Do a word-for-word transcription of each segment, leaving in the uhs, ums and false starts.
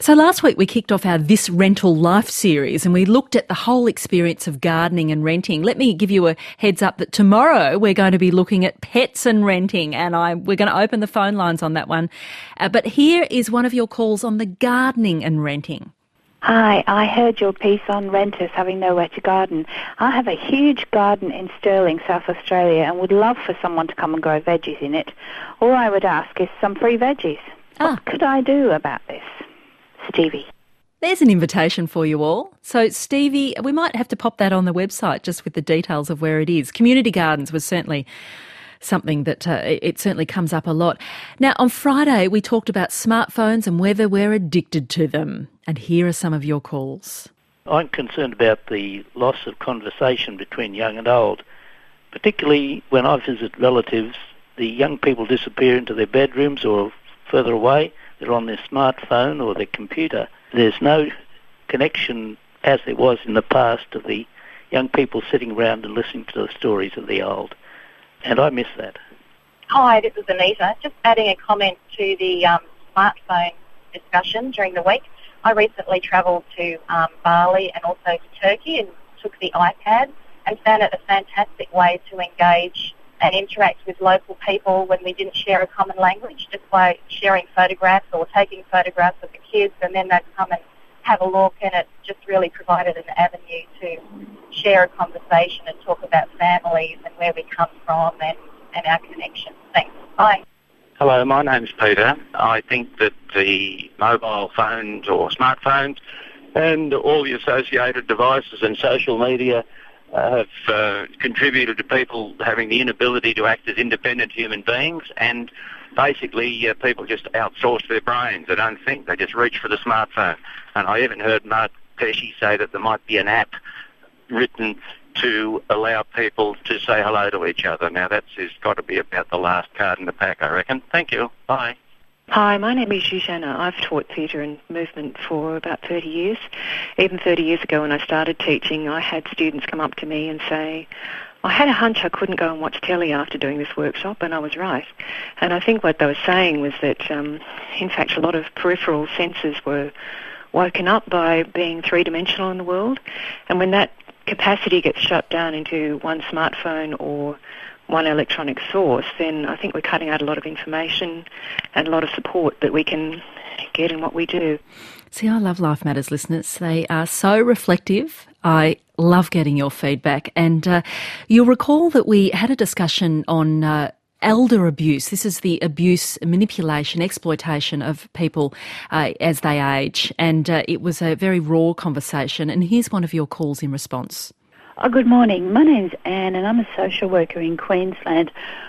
So last week we kicked off our This Rental Life series and we looked at the whole experience of gardening and renting. Let me give you a heads up that tomorrow we're going to be looking at pets and renting, and I we're going to open the phone lines on that one. Uh, but here is one of your calls on the gardening and renting. Hi, I heard your piece on renters having nowhere to garden. I have a huge garden in Stirling, South Australia, and would love for someone to come and grow veggies in it. All I would ask is some free veggies. Ah. What could I do about this? Stevie. There's an invitation for you all. So, Stevie, we might have to pop that on the website just with the details of where it is. Community gardens was certainly something that uh, it certainly comes up a lot. Now, on Friday, we talked about smartphones and whether we're addicted to them. And here are some of your calls. I'm concerned about the loss of conversation between young and old, particularly when I visit relatives. The young people disappear into their bedrooms or further away. They're on their smartphone or their computer. There's no connection, as there was in the past, of the young people sitting around and listening to the stories of the old. And I miss that. Hi, this is Anita. Just adding a comment to the um, smartphone discussion during the week. I recently travelled to um, Bali and also to Turkey and took the iPad and found it a fantastic way to engage and interact with local people when we didn't share a common language, just by sharing photographs or taking photographs of the kids, and then they'd come and have a look, and it just really provided an avenue to share a conversation and talk about families and where we come from and, and our connections. Thanks. Bye. Hello, my name's Peter. I think that the mobile phones or smartphones and all the associated devices and social media have uh, contributed to people having the inability to act as independent human beings, and basically uh, people just outsource their brains. They don't think, they just reach for the smartphone. And I even heard Mark Pesce say that there might be an app written to allow people to say hello to each other. Now that's got to be about the last card in the pack, I reckon. Thank you. Bye. Hi, my name is Shoshana. I've taught theatre and movement for about thirty years. Even thirty years ago when I started teaching, I had students come up to me and say, I had a hunch I couldn't go and watch telly after doing this workshop, and I was right. And I think what they were saying was that, um, in fact, a lot of peripheral senses were woken up by being three-dimensional in the world. And when that capacity gets shut down into one smartphone or one electronic source, then I think we're cutting out a lot of information and a lot of support that we can get in what we do. See, I love Life Matters listeners. They are so reflective. I love getting your feedback. And uh, you'll recall that we had a discussion on uh, elder abuse. This is the abuse, manipulation, exploitation of people uh, as they age. And uh, it was a very raw conversation. And here's one of your calls in response. Oh, good morning. My name's Anne and I'm a social worker in Queensland.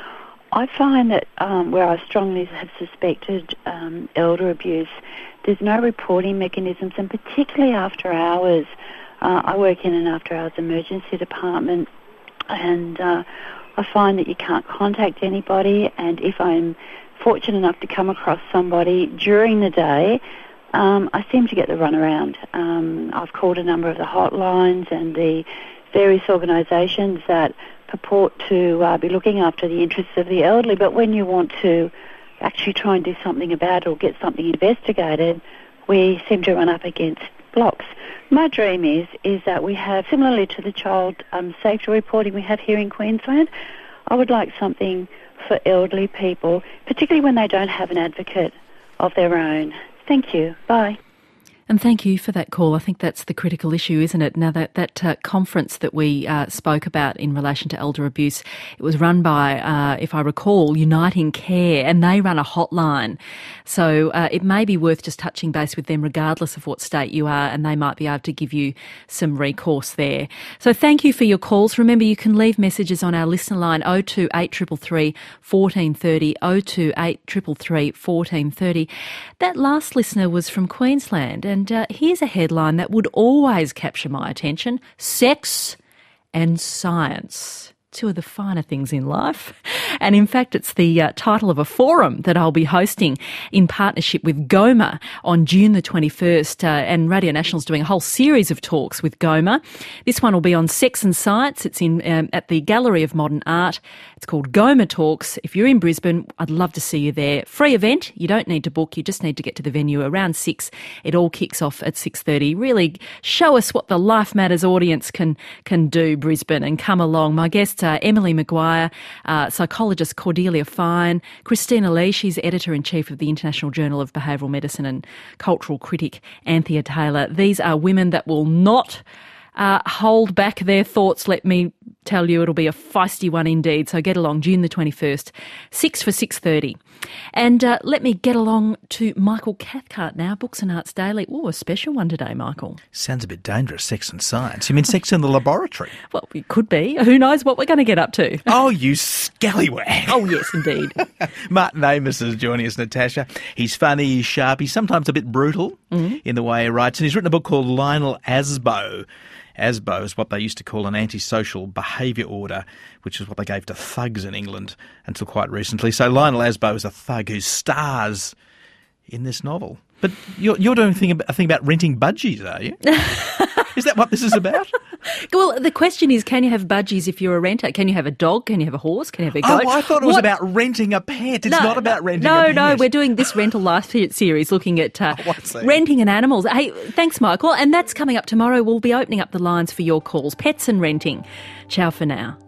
I find that um, where I strongly have suspected um, elder abuse, there's no reporting mechanisms, and particularly after hours. Uh, I work in an after-hours emergency department, and uh, I find that you can't contact anybody, and if I'm fortunate enough to come across somebody during the day, um, I seem to get the runaround. Um, I've called a number of the hotlines and the various organisations that purport to uh, be looking after the interests of the elderly, but when you want to actually try and do something about it or get something investigated, we seem to run up against blocks. My dream is is that we have, similarly to the child um, safety reporting we have here in Queensland, I would like something for elderly people, particularly when they don't have an advocate of their own. Thank you. Bye. And thank you for that call. I think that's the critical issue, isn't it? Now, that, that uh, conference that we uh, spoke about in relation to elder abuse, it was run by, uh, if I recall, Uniting Care, and they run a hotline. So uh, it may be worth just touching base with them regardless of what state you are, and they might be able to give you some recourse there. So thank you for your calls. Remember, you can leave messages on our listener line oh two eight three three, one four three oh, oh two eight three three, one four three oh. That last listener was from Queensland, and uh, here's a headline that would always capture my attention: sex and science. two of the finer things in life. And in fact, it's the uh, title of a forum that I'll be hosting in partnership with GOMA on June the twenty-first. Uh, and Radio National's doing a whole series of talks with GOMA. This one will be on sex and science. It's in um, at the Gallery of Modern Art. It's called GOMA Talks. If you're in Brisbane, I'd love to see you there. Free event. You don't need to book. You just need to get to the venue around six. It all kicks off at six thirty. Really show us what the Life Matters audience can can do, Brisbane, and come along. My guests are Emily Maguire, uh, psychologist Cordelia Fine, Christina Lee, she's editor-in-chief of the International Journal of Behavioural Medicine, and cultural critic Anthea Taylor. These are women that will not uh, hold back their thoughts, let me tell you. It'll be a feisty one indeed. So get along, June the twenty-first, six for six thirty. And uh, let me get along to Michael Cathcart now, Books and Arts Daily. Oh, a special one today, Michael. Sounds a bit dangerous, sex and science. You mean sex in the laboratory? Well, it could be. Who knows what we're going to get up to? Oh, you scallywag. Oh, yes, indeed. Martin Amos is joining us, Natasha. He's funny, he's sharp, he's sometimes a bit brutal mm-hmm. in the way he writes. And he's written a book called Lionel Asbo. Asbo is what they used to call an antisocial behaviour order, which is what they gave to thugs in England until quite recently. So Lionel Asbo is a thug who stars in this novel. But you're, you're doing a thing, a thing about renting budgies, are you? Is that what this is about? Well, the question is, can you have budgies if you're a renter? Can you have a dog? Can you have a horse? Can you have a goat? Oh, I thought it was what? about renting a pet. It's no, not about renting no, a pet. No, no, we're doing this rental life series looking at uh, oh, renting and animals. Hey, thanks, Michael. And that's coming up tomorrow. We'll be opening up the lines for your calls. Pets and renting. Ciao for now.